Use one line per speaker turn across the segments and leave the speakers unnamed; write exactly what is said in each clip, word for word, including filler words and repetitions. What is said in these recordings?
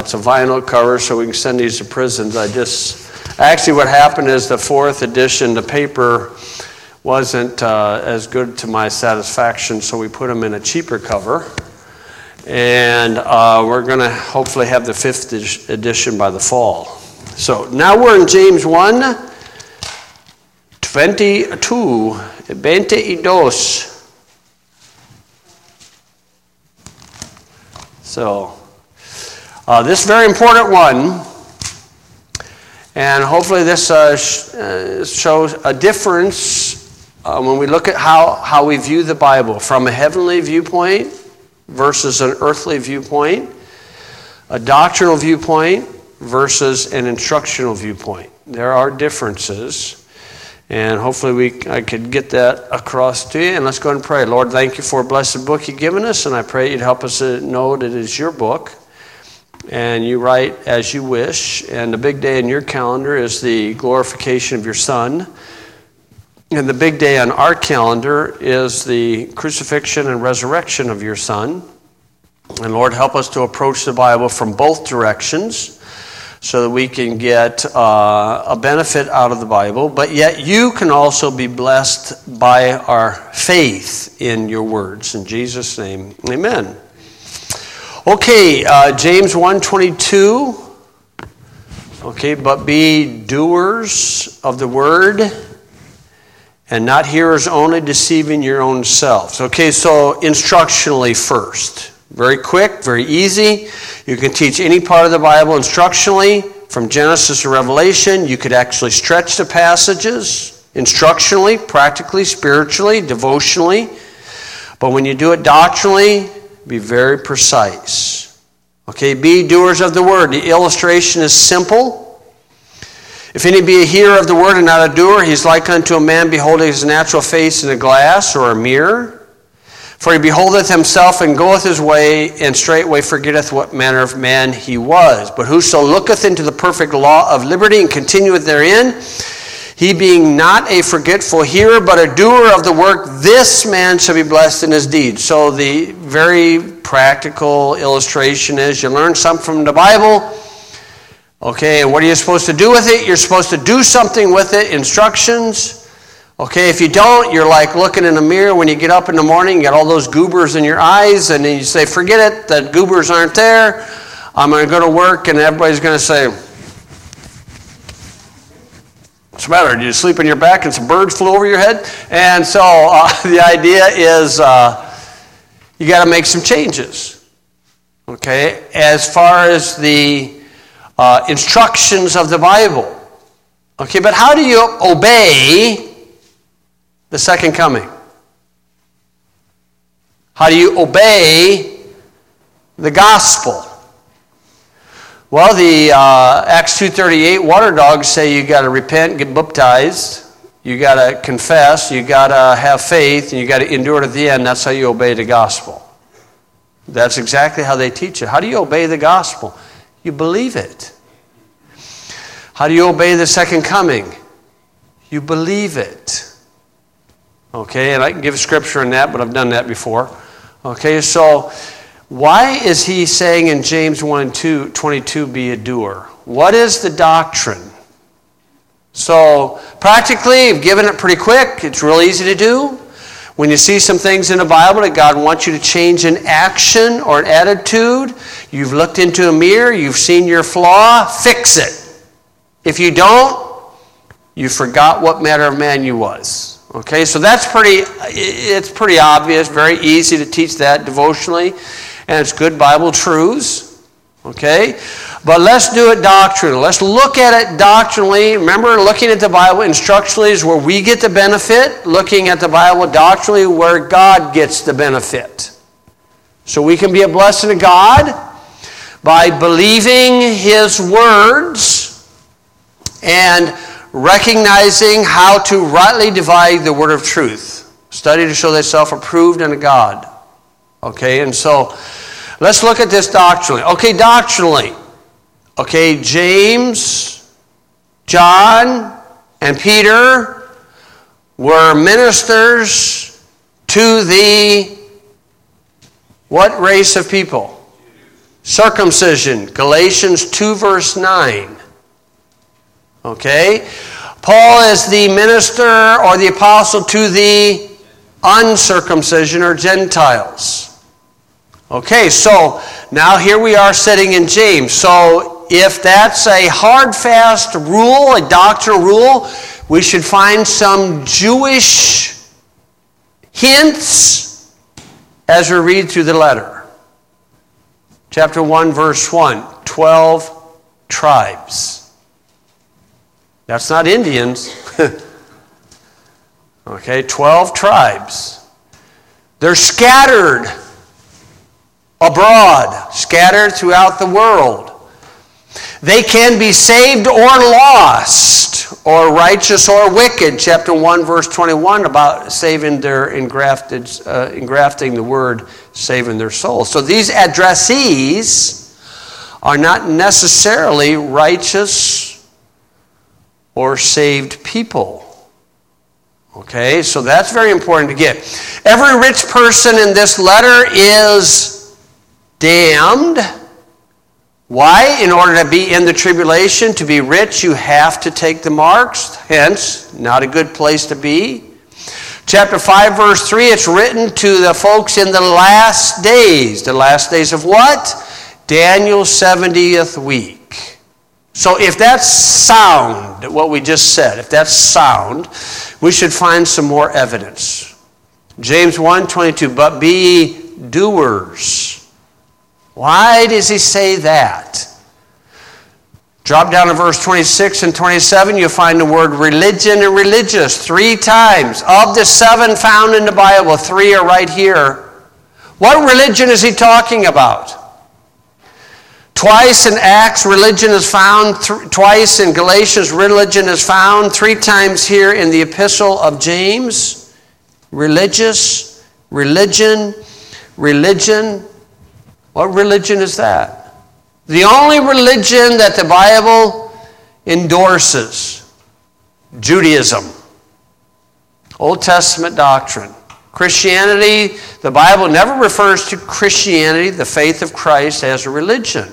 it's a vinyl cover so we can send these to prisons. I just, actually what happened is the fourth edition, the paper wasn't uh, as good to my satisfaction, so we put them in a cheaper cover. And uh, we're going to hopefully have the fifth edition by the fall. So now we're in James one, twenty-two, twenty-two. So uh, this is a very important one. And hopefully this uh, sh- uh, shows a difference uh, when we look at how, how we view the Bible from a heavenly viewpoint versus an earthly viewpoint, a doctrinal viewpoint versus an instructional viewpoint. There are differences, and hopefully we I could get that across to you. And let's go ahead and pray. Lord, thank you for a blessed book you've given us, and I pray you'd help us to know that it is your book, and you write as you wish, and the big day in your calendar is the glorification of your Son. And the big day on our calendar is the crucifixion and resurrection of your Son. And Lord, help us to approach the Bible from both directions so that we can get uh, a benefit out of the Bible, but yet you can also be blessed by our faith in your words. In Jesus' name, amen. Okay, uh, James one twenty-two. Okay, but be doers of the word, and not hearers only, deceiving your own selves. Okay, so instructionally first. Very quick, very easy. You can teach any part of the Bible instructionally, from Genesis to Revelation. You could actually stretch the passages instructionally, practically, spiritually, devotionally. But when you do it doctrinally, be very precise. Okay, be doers of the word. The illustration is simple. If any be a hearer of the word and not a doer, he is like unto a man beholding his natural face in a glass or a mirror. For he beholdeth himself and goeth his way, and straightway forgetteth what manner of man he was. But whoso looketh into the perfect law of liberty and continueth therein, he being not a forgetful hearer, but a doer of the work, this man shall be blessed in his deed. So the very practical illustration is you learn something from the Bible. Okay, and what are you supposed to do with it? You're supposed to do something with it, instructions. Okay, if you don't, you're like looking in a mirror when you get up in the morning, you got all those goobers in your eyes, and then you say, forget it, the goobers aren't there. I'm going to go to work, and everybody's going to say, what's the matter? Did you sleep on your back and some birds flew over your head? And so uh, the idea is uh, you got to make some changes. Okay, as far as the Uh, instructions of the Bible. Okay, but how do you obey the second coming? How do you obey the gospel? Well, the uh, Acts two thirty-eight water dogs say you got to repent, get baptized, you got to confess, you got to have faith, and you got to endure to the end. That's how you obey the gospel. That's exactly how they teach it. How do you obey the gospel? You believe it. How do you obey the second coming? You believe it. Okay, and I can give scripture on that, but I've done that before. Okay, so why is he saying in James one twenty-two, be a doer? What is the doctrine? So practically, I've given it pretty quick. It's real easy to do. When you see some things in the Bible that God wants you to change an action or an attitude, you've looked into a mirror, you've seen your flaw, fix it. If you don't, you forgot what manner of man you was. Okay, so that's pretty, it's pretty obvious, very easy to teach that devotionally, and it's good Bible truths. Okay, but let's do it doctrinally. Let's look at it doctrinally. Remember, looking at the Bible instructionally is where we get the benefit. Looking at the Bible doctrinally, where God gets the benefit. So we can be a blessing to God by believing His words and recognizing how to rightly divide the word of truth. Study to show thyself approved unto God. Okay, and so let's look at this doctrinally. Okay, doctrinally. Okay, James, John, and Peter were ministers to the what race of people? circumcision, Galatians two, verse nine. Okay? Paul is the minister or the apostle to the uncircumcision or Gentiles. Okay, so now here we are sitting in James. So if that's a hard, fast rule, a doctrinal rule, we should find some Jewish hints as we read through the letter. Chapter one, verse one, twelve tribes. That's not Indians. Okay, twelve tribes. They're scattered abroad, scattered throughout the world. They can be saved or lost, or righteous or wicked. Chapter one, verse twenty-one, about saving their engrafted, uh, engrafting the word, saving their souls. So these addressees are not necessarily righteous or saved people. Okay, so that's very important to get. Every rich person in this letter is damned. Why? In order to be in the tribulation, to be rich, you have to take the marks. Hence, not a good place to be. Chapter five, verse three, it's written to the folks in the last days. The last days of what? Daniel's seventieth week. So if that's sound, what we just said, if that's sound, we should find some more evidence. James one, twenty-two, but be doers. Why does he say that? Drop down to verse twenty-six and twenty-seven, you'll find the word religion and religious three times. Of the seven found in the Bible, three are right here. What religion is he talking about? Twice in Acts, religion is found. Th- twice in Galatians, religion is found. Three times here in the epistle of James. Religious, religion, religion. What religion is that? The only religion that the Bible endorses. Judaism. Old Testament doctrine. Christianity, the Bible never refers to Christianity, the faith of Christ, as a religion.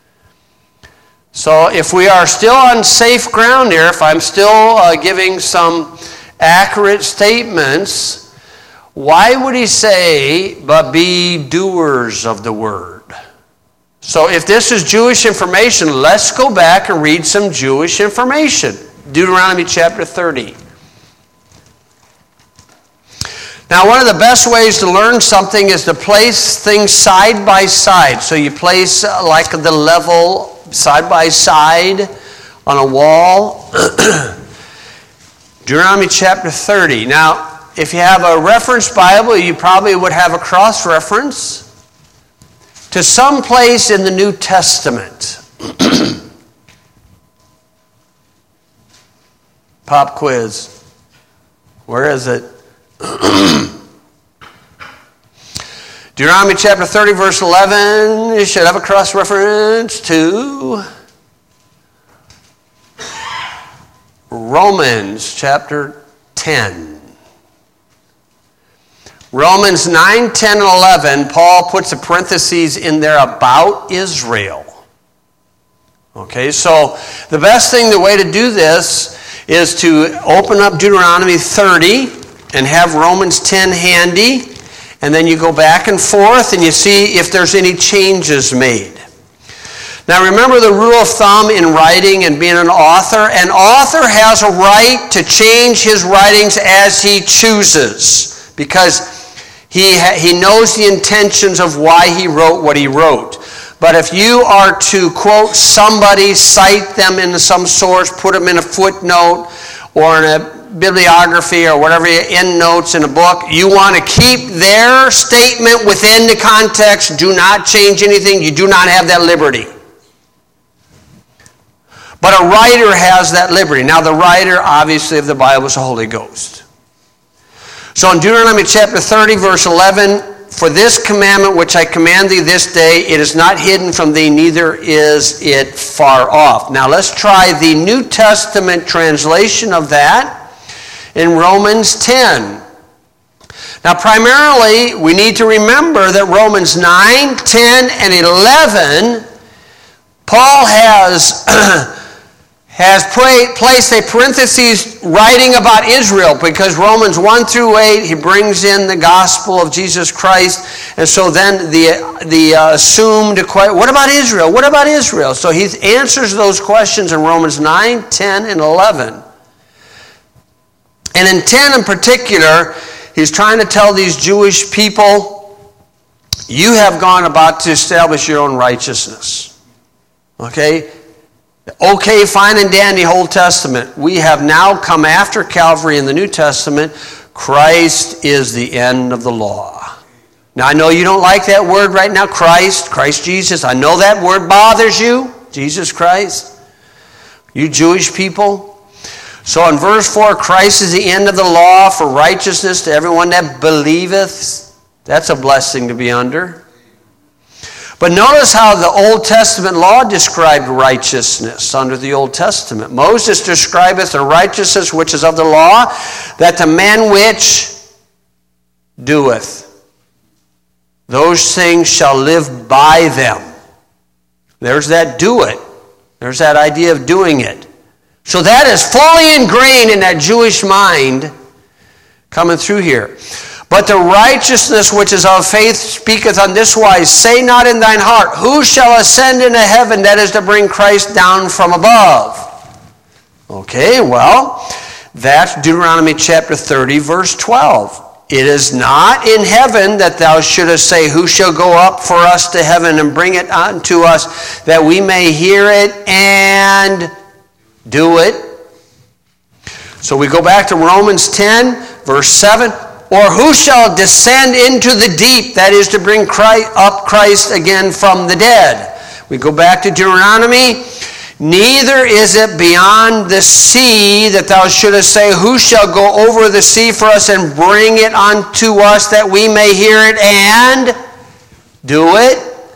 So if we are still on safe ground here, if I'm still uh, giving some accurate statements, why would he say, but be doers of the word? So if this is Jewish information, let's go back and read some Jewish information. Deuteronomy chapter thirty. Now, one of the best ways to learn something is to place things side by side. So you place uh, like the level side by side on a wall. Deuteronomy chapter thirty. Now, if you have a reference Bible, you probably would have a cross-reference to some place in the New Testament. Pop quiz. Where is it? Deuteronomy chapter thirty, verse eleven. You should have a cross-reference to Romans chapter ten. Romans nine, ten, and eleven, Paul puts a parenthesis in there about Israel. Okay, so the best thing, the way to do this is to open up Deuteronomy thirty and have Romans ten handy, and then you go back and forth and you see if there's any changes made. Now remember the rule of thumb in writing and being an author. An author has a right to change his writings as he chooses, because he, ha- he knows the intentions of why he wrote what he wrote. But if you are to quote somebody, cite them in some source, put them in a footnote or in a bibliography or whatever, end notes in a book, you want to keep their statement within the context. Do not change anything. You do not have that liberty. But a writer has that liberty. Now the writer, obviously, of the Bible is the Holy Ghost. So in Deuteronomy chapter thirty, verse eleven, for this commandment which I command thee this day, it is not hidden from thee, neither is it far off. Now let's try the New Testament translation of that in Romans ten. Now, primarily, we need to remember that Romans nine, ten, and eleven, Paul has, has pray, placed a parenthesis writing about Israel, because Romans one through eight, he brings in the gospel of Jesus Christ, and so then the, the uh, assumed question, what about Israel? What about Israel? So he answers those questions in Romans nine, ten, and eleven. And in ten in particular, he's trying to tell these Jewish people, you have gone about to establish your own righteousness. Okay? Okay, fine and dandy, Old Testament. We have now come after Calvary in the New Testament. Christ is the end of the law. Now, I know you don't like that word right now, Christ, Christ Jesus. I know that word bothers you, Jesus Christ. You Jewish people. So in verse four, Christ is the end of the law for righteousness to everyone that believeth. That's a blessing to be under. But notice how the Old Testament law described righteousness under the Old Testament. Moses describeth the righteousness which is of the law, that the man which doeth those things shall live by them. There's that do it. There's that idea of doing it. So that is fully ingrained in that Jewish mind coming through here. But the righteousness which is of faith speaketh on this wise, say not in thine heart, who shall ascend into heaven, that is to bring Christ down from above. Okay, well, that's Deuteronomy chapter thirty, verse twelve. It is not in heaven that thou shouldest say, who shall go up for us to heaven and bring it unto us, that we may hear it and do it. So we go back to Romans ten, verse seven. Or who shall descend into the deep, that is to bring Christ, up Christ again from the dead. We go back to Deuteronomy. Neither is it beyond the sea that thou shouldest say, who shall go over the sea for us and bring it unto us, that we may hear it and do it.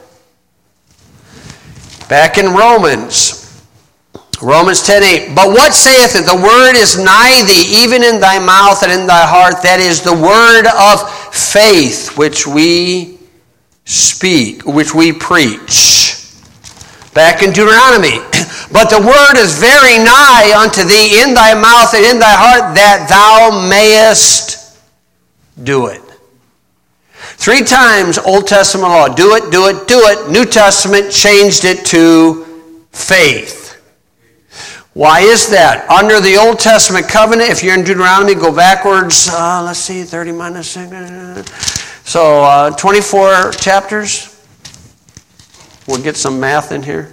Back in Romans. Romans ten eight, but what saith it? The word is nigh thee, even in thy mouth and in thy heart. That is the word of faith which we speak, which we preach. Back in Deuteronomy, but the word is very nigh unto thee, in thy mouth and in thy heart, that thou mayest do it. Three times Old Testament law, do it, do it, do it. New Testament changed it to faith. Why is that? Under the Old Testament covenant, if you're in Deuteronomy, go backwards, uh, let's see, thirty minus six. So uh, twenty-four chapters. We'll get some math in here.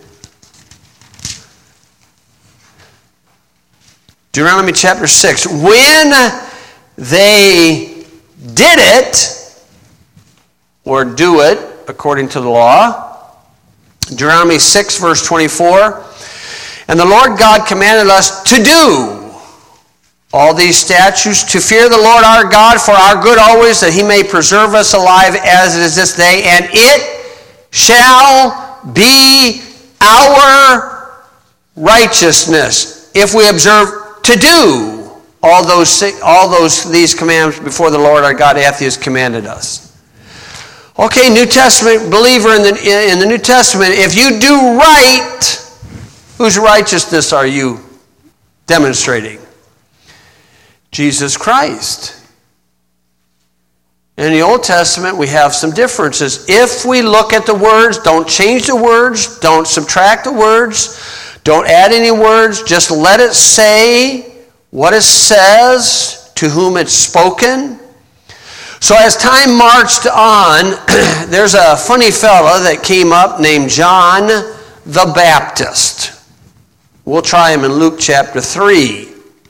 Deuteronomy chapter six. When they did it, or do it, according to the law, Deuteronomy six, verse twenty-four, and the Lord God commanded us to do all these statutes, to fear the Lord our God for our good always, that he may preserve us alive as it is this day, and it shall be our righteousness if we observe to do all those all those these commandments before the Lord our God hath he has commanded us. Okay, New Testament believer in the in the New Testament, if you do right, whose righteousness are you demonstrating? Jesus Christ. In the Old Testament, we have some differences. If we look at the words, don't change the words, don't subtract the words, don't add any words, just let it say what it says, to whom it's spoken. So as time marched on, there's a funny fella that came up named John the Baptist. We'll try him in Luke chapter three.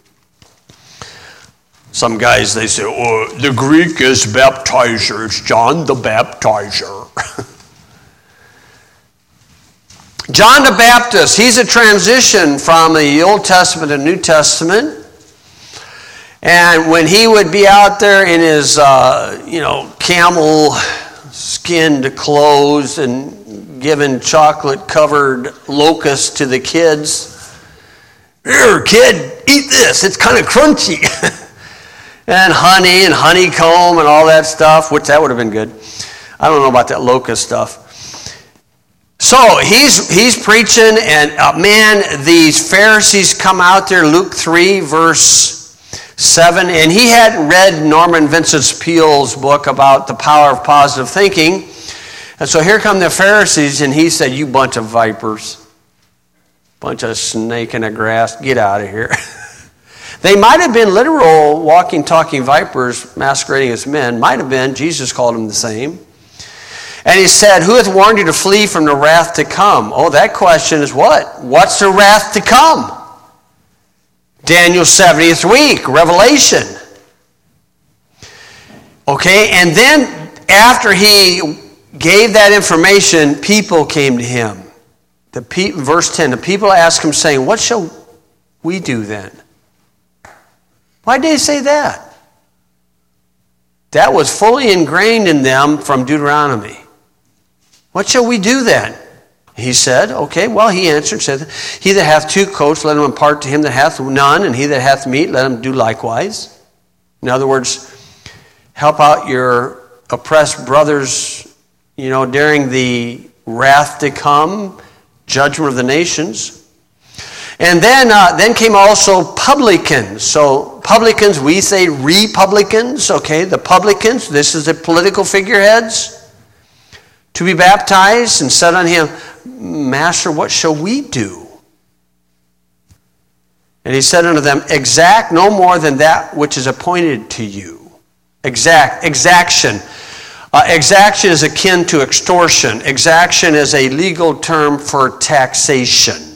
Some guys, they say, oh, the Greek is baptizer. It's John the Baptizer. John the Baptist, he's a transition from the Old Testament to New Testament. And when he would be out there in his, uh, you know, camel skinned clothes and giving chocolate-covered locusts to the kids, here, kid, eat this. It's kind of crunchy. and honey and honeycomb and all that stuff, which that would have been good. I don't know about that locust stuff. So he's he's preaching, and uh, man, these Pharisees come out there, Luke three, verse seven, and he hadn't read Norman Vincent Peale's book about the power of positive thinking. And so here come the Pharisees, and he said, you bunch of vipers, bunch of snake in the grass, get out of here. They might have been literal walking, talking vipers masquerading as men. Might have been. Jesus called them the same. And he said, who hath warned you to flee from the wrath to come? Oh, that question is what? What's the wrath to come? Daniel's seventieth week, Revelation. Okay, and then after he gave that information, people came to him. The pe- verse ten, the people asked him, saying, what shall we do then? Why did they say that? That was fully ingrained in them from Deuteronomy. What shall we do then? He said, okay, well, he answered, said, he that hath two coats, let him impart to him that hath none, and he that hath meat, let him do likewise. In other words, help out your oppressed brothers, you know, during the wrath to come, judgment of the nations. And then, uh, then came also publicans. So publicans, we say republicans, okay, the publicans, this is the political figureheads, to be baptized, and said unto him, Master, what shall we do? And he said unto them, exact no more than that which is appointed to you. Exact, exaction. Uh, exaction is akin to extortion. Exaction is a legal term for taxation.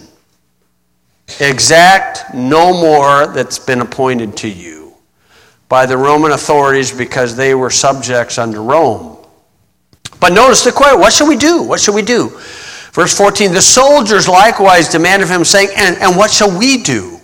Exact no more that's been appointed to you by the Roman authorities, because they were subjects under Rome. But notice the question, what shall we do? What shall we do? Verse fourteen, the soldiers likewise demanded of him, saying, and, and what shall we do?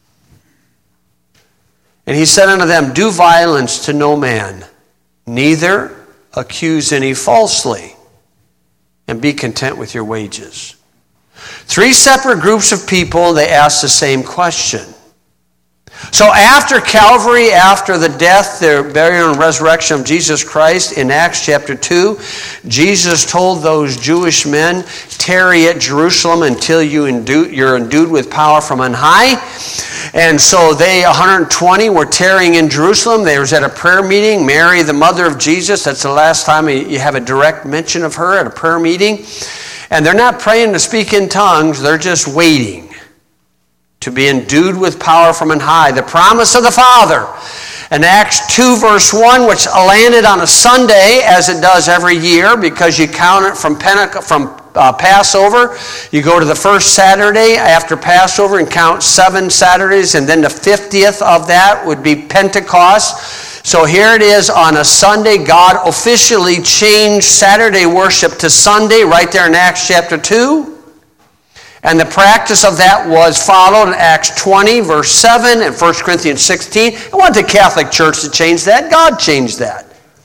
And he said unto them, do violence to no man, neither accuse any falsely, and be content with your wages. Three separate groups of people, they asked the same question. So after Calvary, after the death, the burial, and resurrection of Jesus Christ, in Acts chapter two, Jesus told those Jewish men, tarry at Jerusalem until you endu- you're endued with power from on high. And so they, one hundred twenty, were tarrying in Jerusalem. They was at a prayer meeting. Mary, the mother of Jesus, that's the last time you have a direct mention of her, at a prayer meeting. And they're not praying to speak in tongues, they're just waiting to be endued with power from on high, the promise of the Father. In Acts two, verse one, which landed on a Sunday, as it does every year, because you count it from Pentecost, from uh, Passover. You go to the first Saturday after Passover and count seven Saturdays, and then the fiftieth of that would be Pentecost. So here it is on a Sunday. God officially changed Saturday worship to Sunday right there in Acts chapter two. And the practice of that was followed in Acts twenty, verse seven, and First Corinthians sixteen. It wasn't the Catholic Church that changed that. God changed that.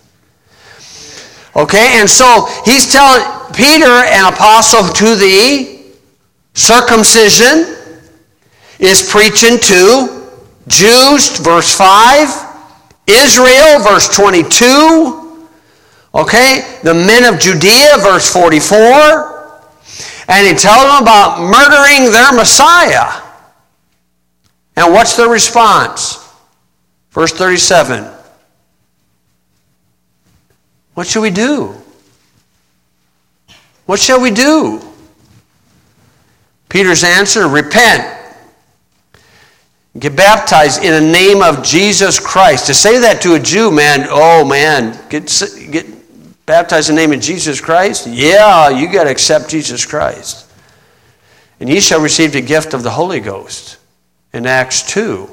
Okay, and so he's telling Peter, an apostle to the circumcision, is preaching to Jews, verse five, Israel, verse twenty-two, okay, the men of Judea, verse forty-four, and he tells them about murdering their Messiah. And what's their response? Verse thirty-seven. What shall we do? What shall we do? Peter's answer, repent. Get baptized in the name of Jesus Christ. To say that to a Jew, man, oh man, get, get baptized in the name of Jesus Christ? Yeah, you got to accept Jesus Christ. And ye shall receive the gift of the Holy Ghost. In Acts two.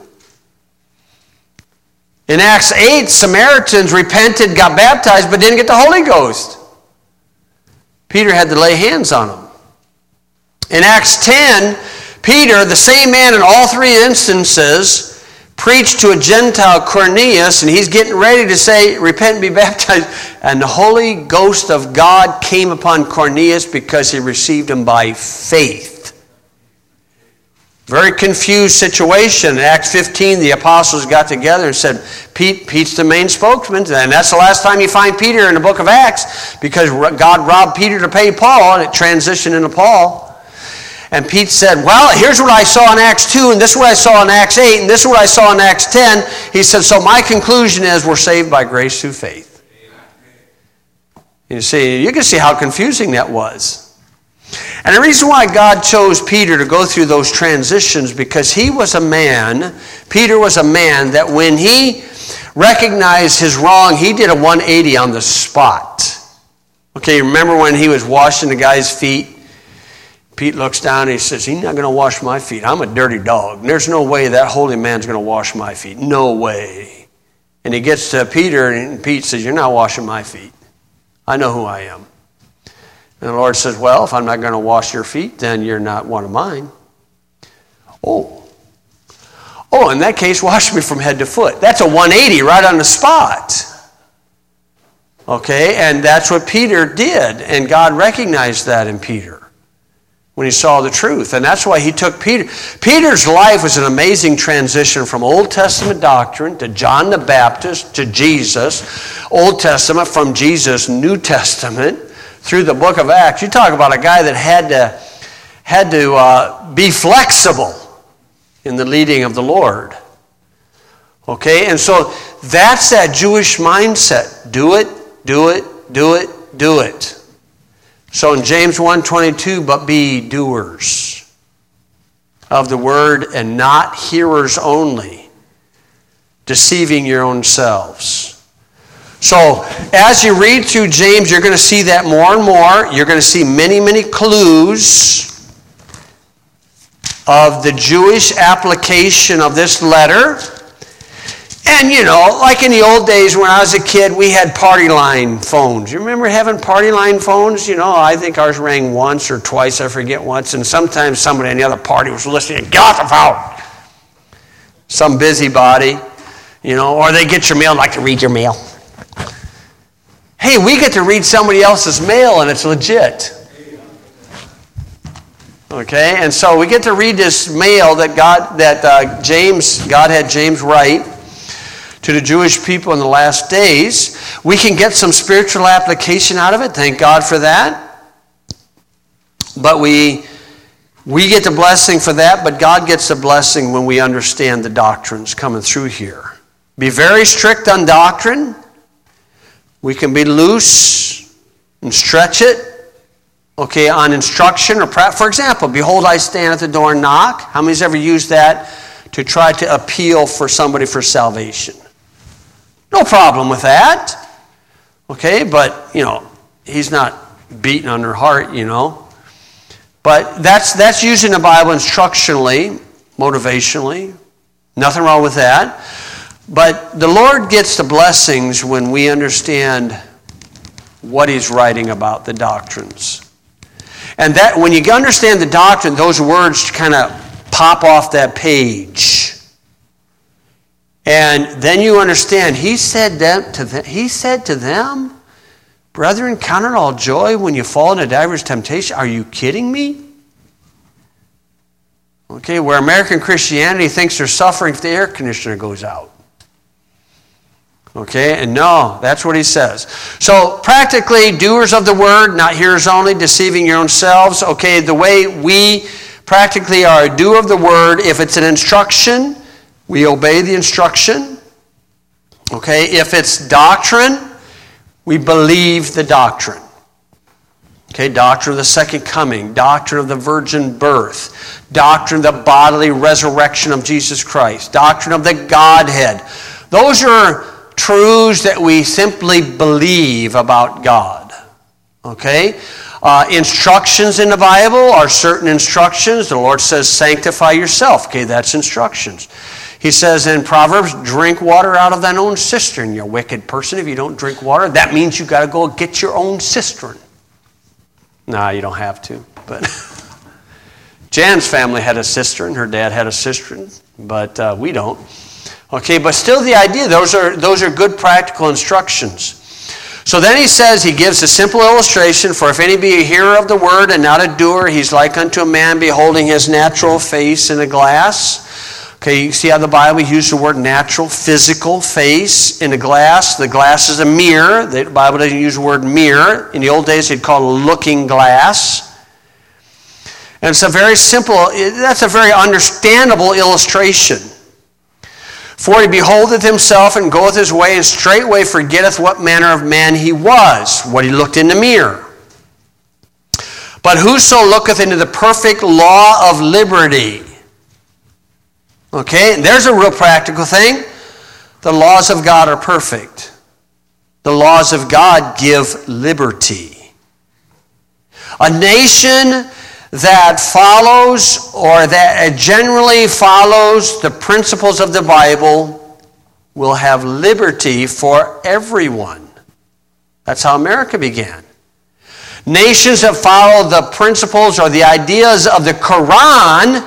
In Acts eight, Samaritans repented, got baptized, but didn't get the Holy Ghost. Peter had to lay hands on them. In Acts ten, Peter, the same man in all three instances, preached to a Gentile, Cornelius, and he's getting ready to say, repent and be baptized. And the Holy Ghost of God came upon Cornelius because he received him by faith. Very confused situation. In Acts fifteen, the apostles got together and said, Pete, Pete's the main spokesman. And that's the last time you find Peter in the book of Acts, because God robbed Peter to pay Paul, and it transitioned into Paul. And Pete said, well, here's what I saw in Acts two, and this is what I saw in Acts eight, and this is what I saw in Acts ten. He said, so my conclusion is we're saved by grace through faith. You see, you can see how confusing that was. And the reason why God chose Peter to go through those transitions, because he was a man, Peter was a man that when he recognized his wrong, he did a one eighty on the spot. Okay, remember when he was washing the guy's feet? Pete looks down and he says, he's not going to wash my feet. I'm a dirty dog. There's no way that holy man's going to wash my feet. No way. And he gets to Peter, and Pete says, you're not washing my feet. I know who I am. And the Lord says, well, if I'm not going to wash your feet, then you're not one of mine. Oh. Oh, in that case, wash me from head to foot. That's a one eighty right on the spot. Okay, and that's what Peter did. And God recognized that in Peter when he saw the truth. And that's why he took Peter. Peter's life was an amazing transition from Old Testament doctrine to John the Baptist to Jesus. Old Testament from Jesus, New Testament, through the book of Acts. You talk about a guy that had to, had to uh, be flexible in the leading of the Lord. Okay, and so that's that Jewish mindset. Do it, do it, do it, do it. So in James one twenty-two, but be doers of the word and not hearers only, deceiving your own selves. So as you read through James, you're going to see that more and more. You're going to see many, many clues of the Jewish application of this letter. And, you know, like in the old days when I was a kid, we had party line phones. You remember having party line phones? You know, I think ours rang once or twice, I forget once. And sometimes somebody in the other party was listening, get off the phone. Some busybody, you know, or they get your mail, like to read your mail. Hey, we get to read somebody else's mail and it's legit. Okay, and so we get to read this mail that God, that uh, James, God had James write to the Jewish people in the last days. We can get some spiritual application out of it. Thank God for that. But we we get the blessing for that, but God gets the blessing when we understand the doctrines coming through here. Be very strict on doctrine. We can be loose and stretch it, okay, on instruction or practice. For example, behold, I stand at the door and knock. How many's ever used that to try to appeal for somebody for salvation? No problem with that. Okay, but, you know, he's not beating on their heart, you know. But that's that's using the Bible instructionally, motivationally. Nothing wrong with that. But the Lord gets the blessings when we understand what he's writing about, the doctrines. And that when you understand the doctrine, those words kind of pop off that page. And then you understand, he said that to them, he said to them, brethren, count it all joy when you fall into divers temptation. Are you kidding me? Okay, where American Christianity thinks they're suffering if the air conditioner goes out. Okay, and no, that's what he says. So practically, doers of the word, not hearers only, deceiving your own selves. Okay, the way we practically are a doer of the word, if it's an instruction, we obey the instruction. Okay, if it's doctrine, we believe the doctrine. Okay, doctrine of the second coming, doctrine of the virgin birth, doctrine of the bodily resurrection of Jesus Christ, doctrine of the Godhead. Those are truths that we simply believe about God. Okay? Uh, instructions in the Bible are certain instructions. The Lord says, sanctify yourself. Okay, that's instructions. He says in Proverbs, drink water out of thine own cistern. You wicked person, if you don't drink water, that means you got to go get your own cistern. Nah, you don't have to. But Jan's family had a cistern. Her dad had a cistern, but uh, we don't. Okay, but still the idea, those are those are good practical instructions. So then he says, he gives a simple illustration, for if any be a hearer of the word and not a doer, he's like unto a man beholding his natural face in a glass. Okay, you see how the Bible uses the word natural, physical face in a glass. The glass is a mirror. The Bible doesn't use the word mirror. In the old days, they'd call it a looking glass. And it's a very simple, that's a very understandable illustration. For he beholdeth himself and goeth his way, and straightway forgetteth what manner of man he was, what he looked in the mirror. But whoso looketh into the perfect law of liberty. Okay, there's a real practical thing. The laws of God are perfect. The laws of God give liberty. A nation that follows, or that generally follows the principles of the Bible, will have liberty for everyone. That's how America began. Nations that follow the principles or the ideas of the Quran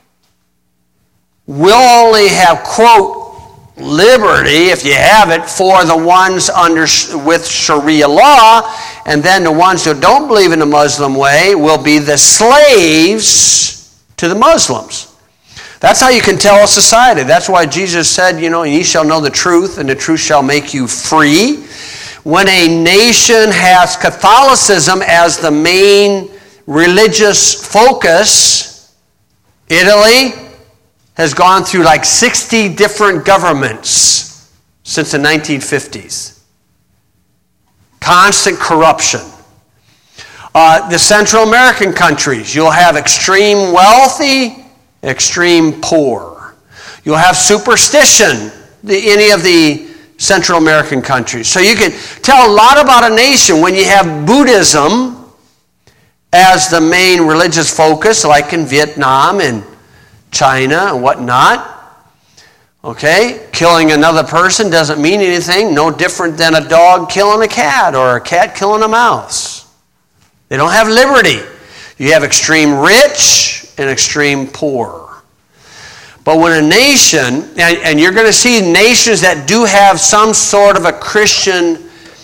will only have, quote, liberty, if you have it, for the ones under with Sharia law, and then the ones who don't believe in the Muslim way will be the slaves to the Muslims. That's how you can tell a society. That's why Jesus said, you know, ye shall know the truth, and the truth shall make you free. When a nation has Catholicism as the main religious focus, Italy has gone through like sixty different governments since the nineteen fifties. Constant corruption. Uh, the Central American countries, you'll have extreme wealthy, extreme poor. You'll have superstition, the, any of the Central American countries. So you can tell a lot about a nation when you have Buddhism as the main religious focus, like in Vietnam and China and whatnot. Okay? Killing another person doesn't mean anything. No different than a dog killing a cat or a cat killing a mouse. They don't have liberty. You have extreme rich and extreme poor. But when a nation, and, and you're going to see nations that do have some sort of a Christian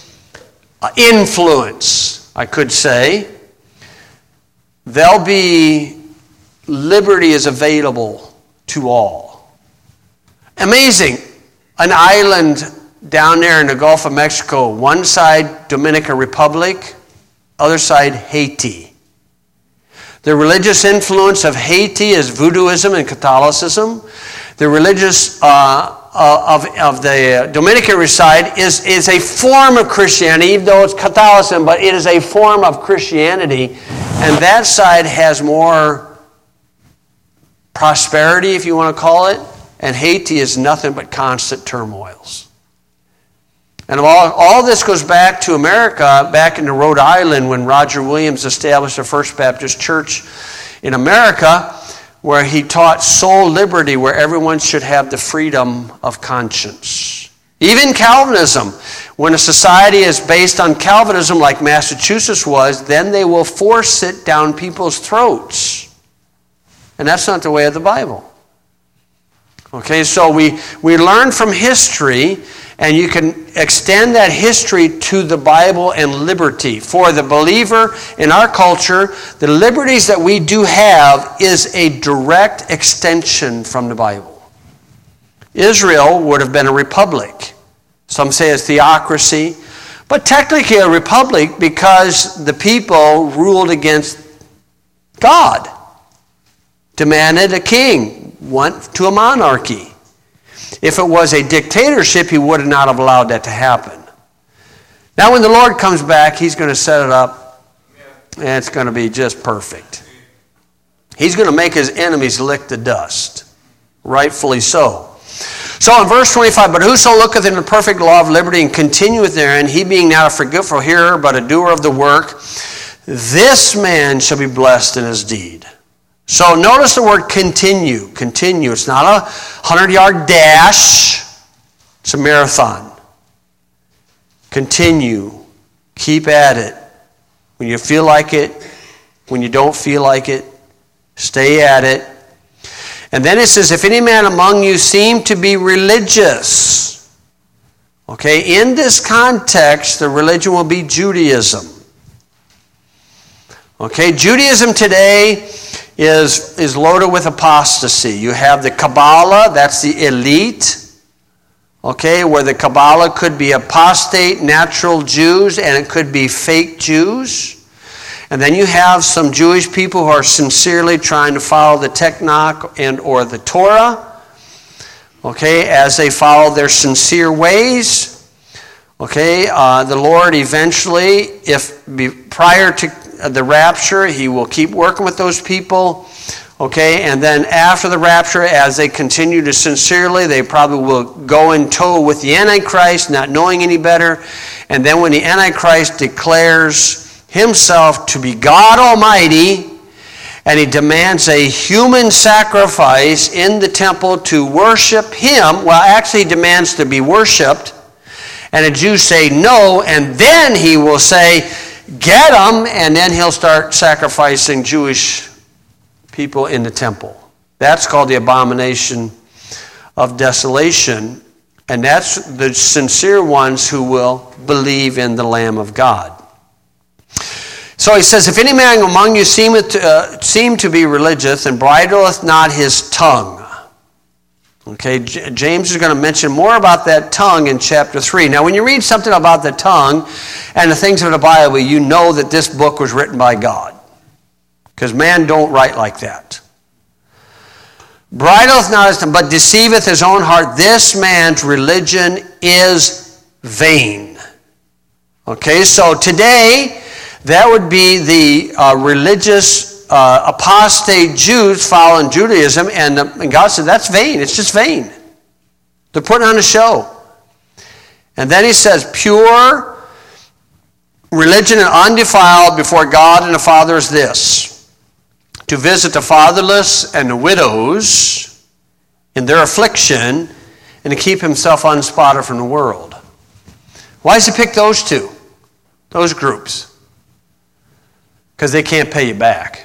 influence, I could say, they'll be liberty is available to all. Amazing. An island down there in the Gulf of Mexico, one side Dominican Republic, other side Haiti. The religious influence of Haiti is voodooism and Catholicism. The religious uh, of, of the Dominican side is, is a form of Christianity, even though it's Catholicism, but it is a form of Christianity. And that side has more prosperity, if you want to call it, and Haiti is nothing but constant turmoils. And all, all this goes back to America, back into Rhode Island, when Roger Williams established the First Baptist Church in America, where he taught soul liberty, where everyone should have the freedom of conscience. Even Calvinism, when a society is based on Calvinism, like Massachusetts was, then they will force it down people's throats. And that's not the way of the Bible. Okay, so we, we learn from history, and you can extend that history to the Bible and liberty. For the believer in our culture, the liberties that we do have is a direct extension from the Bible. Israel would have been a republic. Some say it's theocracy, but technically a republic because the people ruled against God. Demanded a king, went to a monarchy. If it was a dictatorship, he would not have allowed that to happen. Now when the Lord comes back, he's going to set it up, and it's going to be just perfect. He's going to make his enemies lick the dust. Rightfully so. So in verse twenty-five, but whoso looketh in the perfect law of liberty and continueth therein, he being not a forgetful hearer, but a doer of the work, this man shall be blessed in his deed. So notice the word continue. Continue. It's not a hundred-yard dash. It's a marathon. Continue. Keep at it. When you feel like it, when you don't feel like it, stay at it. And then it says, if any man among you seem to be religious. Okay, in this context, the religion will be Judaism. Okay, Judaism today is, is loaded with apostasy. You have the Kabbalah, that's the elite. Okay, where the Kabbalah could be apostate natural Jews and it could be fake Jews. And then you have some Jewish people who are sincerely trying to follow the Tanakh and or the Torah. Okay, as they follow their sincere ways. Okay, uh, the Lord eventually, if be, prior to the rapture, he will keep working with those people. Okay, and then after the rapture, as they continue to sincerely, they probably will go in tow with the Antichrist, not knowing any better. And then when the Antichrist declares himself to be God Almighty, and he demands a human sacrifice in the temple to worship him, well, actually he demands to be worshipped, and the Jews say no, and then he will say, get them, and then he'll start sacrificing Jewish people in the temple. That's called the abomination of desolation. And that's the sincere ones who will believe in the Lamb of God. So he says, if any man among you seemeth to, uh, seem to be religious and bridleth not his tongue. Okay, J- James is going to mention more about that tongue in chapter three. Now when you read something about the tongue and the things of the Bible, you know that this book was written by God. Because man don't write like that. Bridleth not his tongue, but deceiveth his own heart. This man's religion is vain. Okay, so today, that would be the uh, religious uh, apostate Jews following Judaism, and, the, and God said, that's vain. It's just vain. They're putting on a show. And then he says, pure religion and undefiled before God and the Father is this: to visit the fatherless and the widows in their affliction, and to keep himself unspotted from the world. Why does he pick those two, those groups? Because they can't pay you back.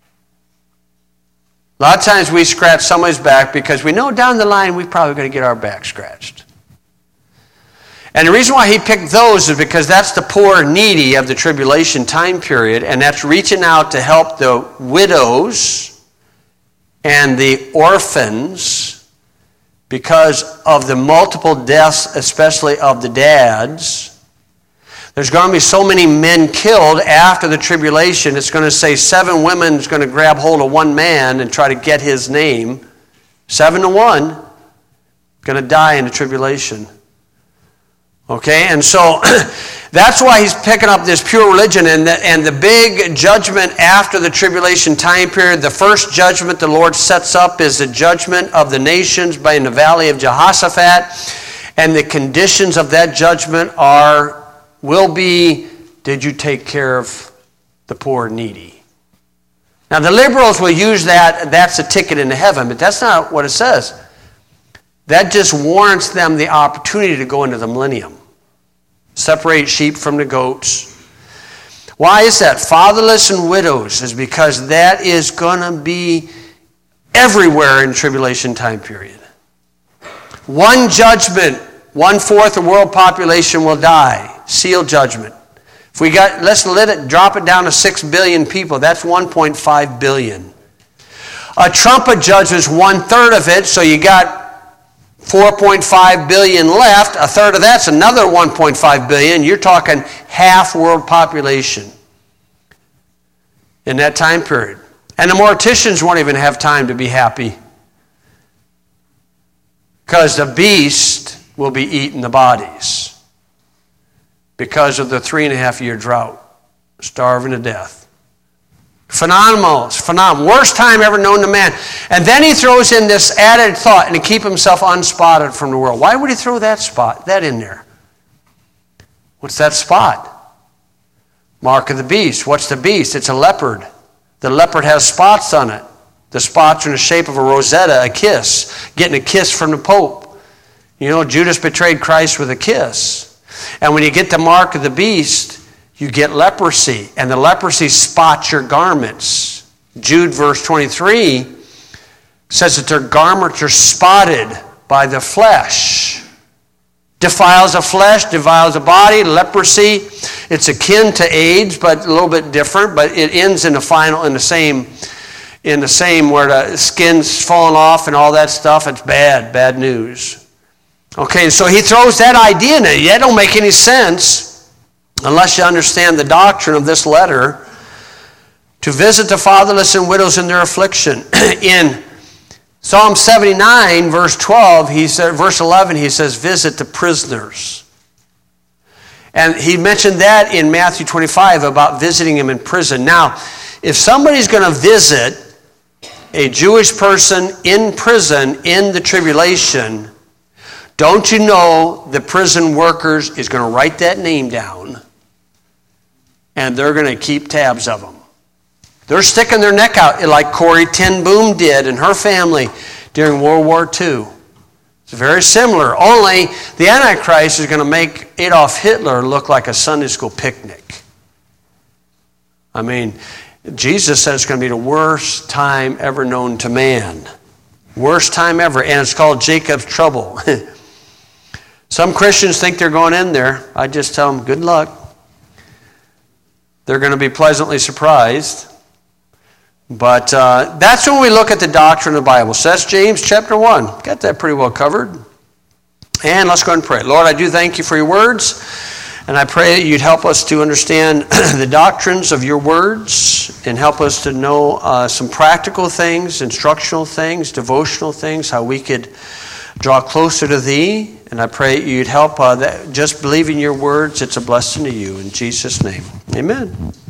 A lot of times we scratch somebody's back because we know down the line we're probably going to get our back scratched. And the reason why he picked those is because that's the poor and needy of the tribulation time period, and that's reaching out to help the widows and the orphans because of the multiple deaths, especially of the dads. There's going to be so many men killed after the tribulation. It's going to say seven women is going to grab hold of one man and try to get his name. Seven to one going to die in the tribulation. Okay, and so that's why he's picking up this pure religion, and the, and the big judgment after the tribulation time period. The first judgment the Lord sets up is the judgment of the nations by in the valley of Jehoshaphat, and the conditions of that judgment are, will be, did you take care of the poor and needy? Now the liberals will use that, that's a ticket into heaven, but that's not what it says. That just warrants them the opportunity to go into the millennium. Separate sheep from the goats. Why is that? Fatherless and widows is because that is going to be everywhere in tribulation time period. One judgment, one-fourth of the world population will die. Seal judgment. If we got, let's let it drop it down to six billion people. That's one point five billion. A trumpet judges one-third of it, so you got four point five billion left. A third of that's another one point five billion. You're talking half world population in that time period. And the morticians won't even have time to be happy because the beast will be eating the bodies because of the three and a half year drought, starving to death. Phenomenal. It's phenomenal. Worst time ever known to man. And then he throws in this added thought, and to keep himself unspotted from the world. Why would he throw that spot, that in there? What's that spot? Mark of the beast. What's the beast? It's a leopard. The leopard has spots on it. The spots are in the shape of a rosetta, a kiss. Getting a kiss from the Pope. You know, Judas betrayed Christ with a kiss. And when you get the mark of the beast, you get leprosy, and the leprosy spots your garments. Jude verse twenty-three says that their garments are spotted by the flesh. Defiles the flesh, defiles the body, leprosy. It's akin to AIDS, but a little bit different. But it ends in the final, in the same, in the same where the skin's falling off and all that stuff. It's bad, bad news. Okay, so he throws that idea in it. That don't make any sense unless you understand the doctrine of this letter. To visit the fatherless and widows in their affliction. In Psalm seventy-nine, verse twelve, he said, verse eleven, he says, visit the prisoners. And he mentioned that in Matthew twenty-five about visiting him in prison. Now, if somebody's going to visit a Jewish person in prison in the tribulation, don't you know the prison workers is going to write that name down and they're going to keep tabs of them. They're sticking their neck out like Corrie ten Boom did and her family during World War Two. It's very similar, only the Antichrist is going to make Adolf Hitler look like a Sunday school picnic. I mean, Jesus said it's going to be the worst time ever known to man. Worst time ever, and it's called Jacob's trouble. Some Christians think they're going in there. I just tell them, good luck. They're going to be pleasantly surprised. But uh, that's when we look at the doctrine of the Bible. So that's James chapter one. Got that pretty well covered. And let's go ahead and pray. Lord, I do thank you for your words. And I pray that you'd help us to understand the doctrines of your words and help us to know uh, some practical things, instructional things, devotional things, how we could draw closer to thee. And I pray you'd help uh, that just believing your words, it's a blessing to you. In Jesus' name, amen.